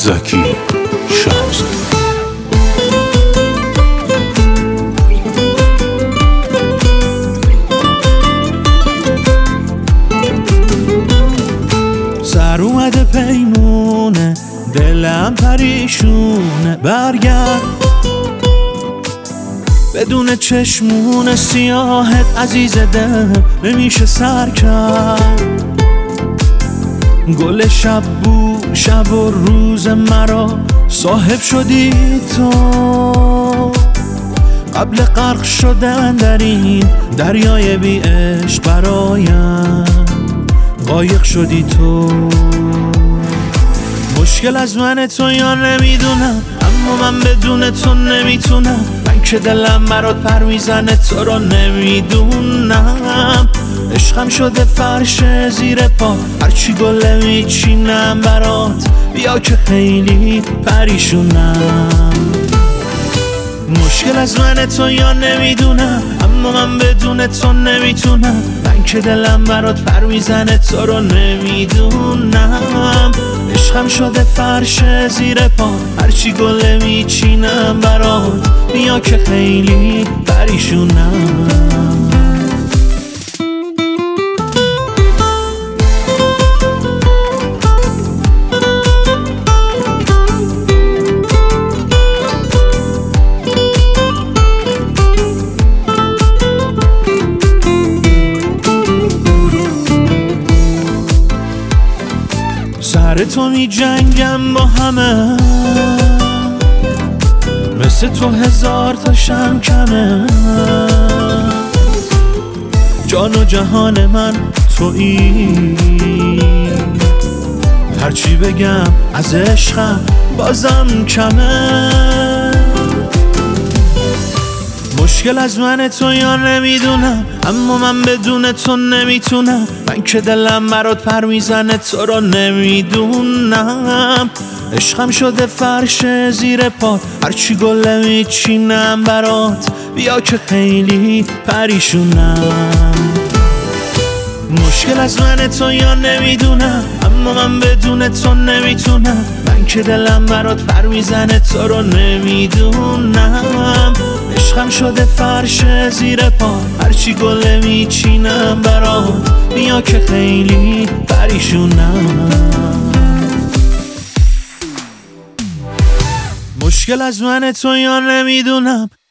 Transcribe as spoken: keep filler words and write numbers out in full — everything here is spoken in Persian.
زکی شهرزاد. سر اومده پیمونه، دلم پریشونه، برگرد بدون چشمون سیاهت عزیز دل نمیشه سر کرد. گل شب بو شب و روز مرا صاحب شدی تو، قبل غرق شدن در این دریای بی عشق برایم غایق شدی تو. مشکل از من تو یا نمیدونم، اما من بدون تو نمیتونم. من که دلم برات پر میزنه تو رو نمیدونم. عشقم شده فرش زیر پا، هرچی گله میچینم برات، بیا که خیلی پریشونم. مشکل از من تو یا نمیدونم، اما من بدون تو نمیتونم. من که دلم برات پر میزنه تو رو نمیدونم. عشقم شده فرش زیر پا، هرچی گله میچینم برات، بیا که خیلی پریشونم. سر تو می جنگم با همه، مثل تو هزار تا شم کمه. جان و جهان من تویی، هرچی بگم از عشقم بازم کمه. مشکل از من تو یا نمیدونم، اما من بدون تو نمیتونم. من که دلم برات پر میزنه تو رو نمیدونم. عشقم شده فرش زیر پا، هرچی گله میچینم برات، بیا که خیلی پریشونم. مشکل از من تو یا نمیدونم، اما من بدون تو نمیتونم. من که دلم برات پر میزنه تو رو نمیدونم. عشقم شده فرش زیر پا، هرچی گله میچینم برات، بیا که خیلی پریشونم. مشکل از من تو یا نمیدونم،